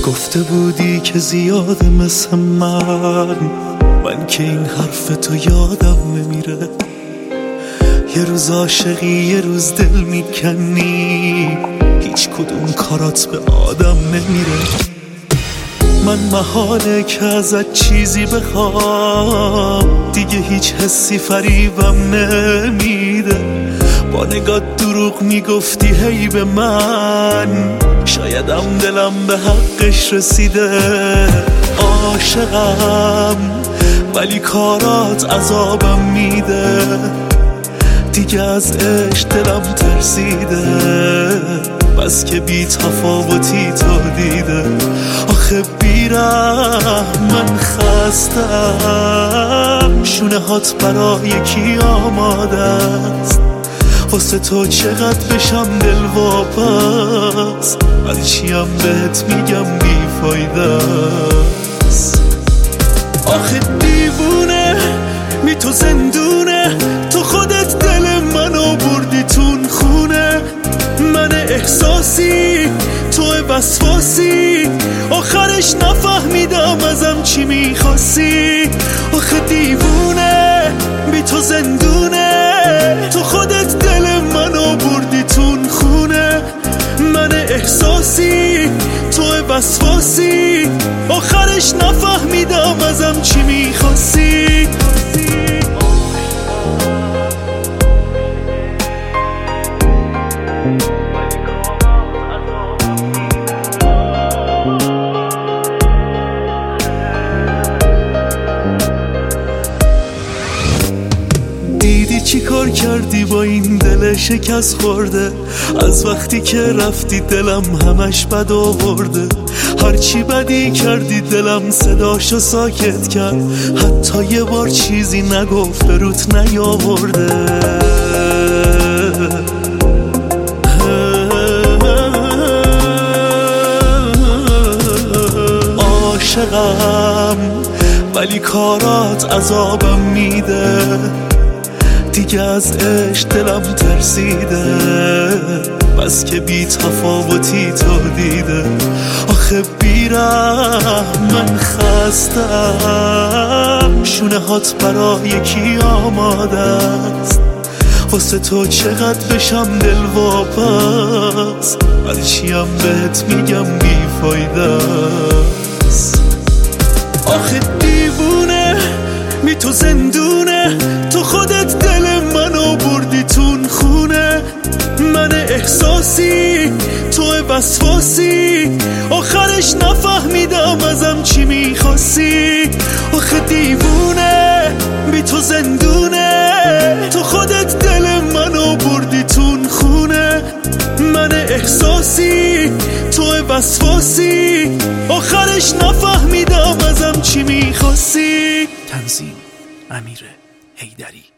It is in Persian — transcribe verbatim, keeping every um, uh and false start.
گفته بودی که زیاد مثل من من که این حرف تو یادم نمیره. یه روز عاشقی یه روز دل میکنی، هیچ کدوم کارات به آدم نمیره. من محاله که ازت چیزی بخوام، دیگه هیچ حسی فریبم نمیده. با نگاه دروغ میگفتی هی به من، شایدم دلم به حقش رسیده. عاشقم ولی کارات عذابم میده، دیگه از عشق دلم ترسیده. بس که بی تفاوتی تو دیده. آخه بیرم من خستم، شونه هات برای کی آماده است؟ واسه تو چقدر بشم دل واپس، هرچیم بهت میگم بیفایده است. آخه دیوونه می تو زندونه، تو خودت دل منو بردی تون خونه. من احساسی تو وسواسی، آخرش نفهمیدم ازم چی میخواستی. آخه دیوونه بی تو زندونه، تو خودت دل منو بردی تون خونه. من احساسی تو وسواسی، آخرش نفهمیدم ازم چی میخواستی. دیدی چی کار کردی با این دل شکست خورده؟ از وقتی که رفتی دلم همش بد آورده. هرچی بدی کردی دلم صداشو ساکت کرد، حتی یه بار چیزی نگفت به روت نیاورده. عاشقم ولی کارات عذابم میده، دیگه از عشق دلم ترسیده. بس که بی تفاوتی تو دیده. آخه بیرم من خستم، شونه هات برای کی آماده است؟ واسه تو چقدر بشم دل واپس، هرچیم بهت میگم بیفایده است. آخه دیوونه می تو زندونه، تو خودت دل منو بردی تون خونه. من احساسی تو وسواسی، آخرش نفهمیدم ازم چی میخواستی. آخه دیوونه بی تو زندونه، تو خودت دل منو بردی تون خونه. من احساسی تو وسواسی، آخرش نفهمیدم ازم چی میخواستی. تنظیم امیر حیدری.